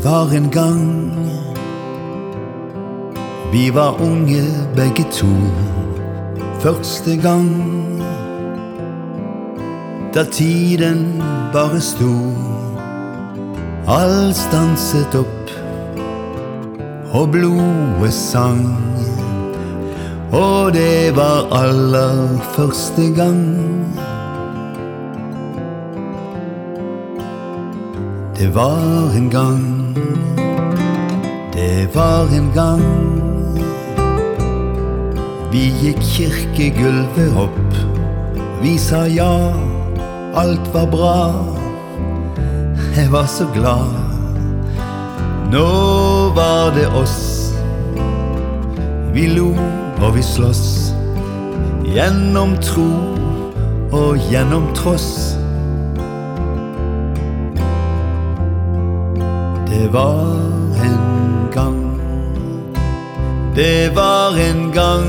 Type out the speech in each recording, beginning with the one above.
var en gang vi var unge begge to. Første gang da tiden bare sto. Alt stanset opp og blodet sang. Og det var aller første gang. Det var en gang. Det var en gang vi gikk kirkegulvet opp. Vi sa ja, alt var bra. Jeg var så glad. Nå var det oss. Vi lo og vi slåss. Gjennom tro og gjennom tross. Det var en gang. Det var en gang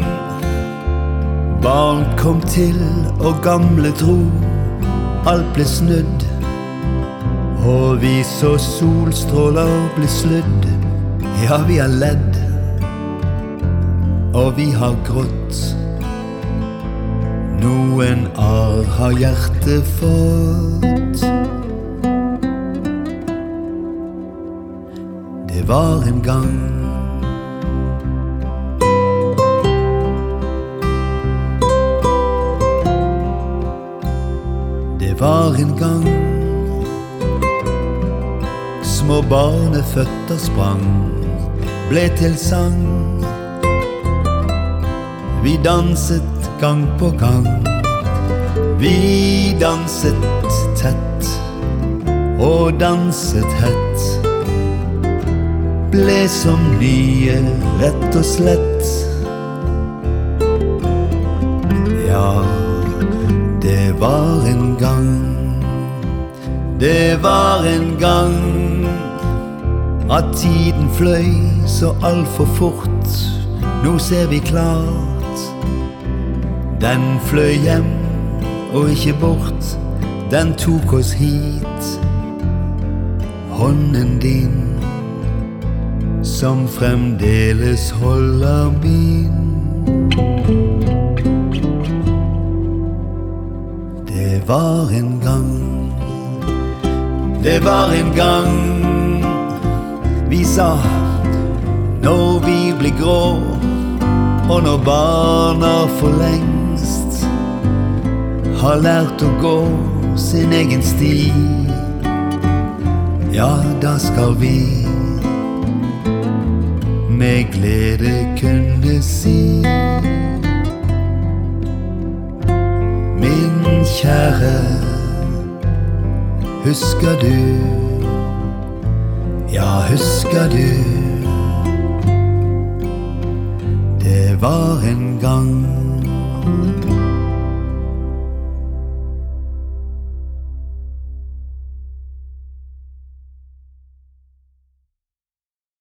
barn kom til og gamle dro. Alt ble snudd, og vi så solstråler ble sludd. Ja, vi har ledd, og vi har grått. Noen arr har hjertet fått. Det var en gang. Det var en gang små barneføtter sprang, ble til sang. Vi danset gang på gang. Vi danset tett og danset hett. Ble som nye, rett og slett. Ja, det var en gang. Det var en gang at tiden fløy så alt for fort. Nå ser vi klart. Den fløy hjem og ikke bort. Den tok oss hit. Hånden din som fremdeles holder min. Det var en gang. Det var en gang vi sa når vi blir grå, og når barna for lengst har lært å gå sin egen sti. Ja, da skal vi med glede kunne si: Min kjære, husker du? Ja, husker du? Det var en gang.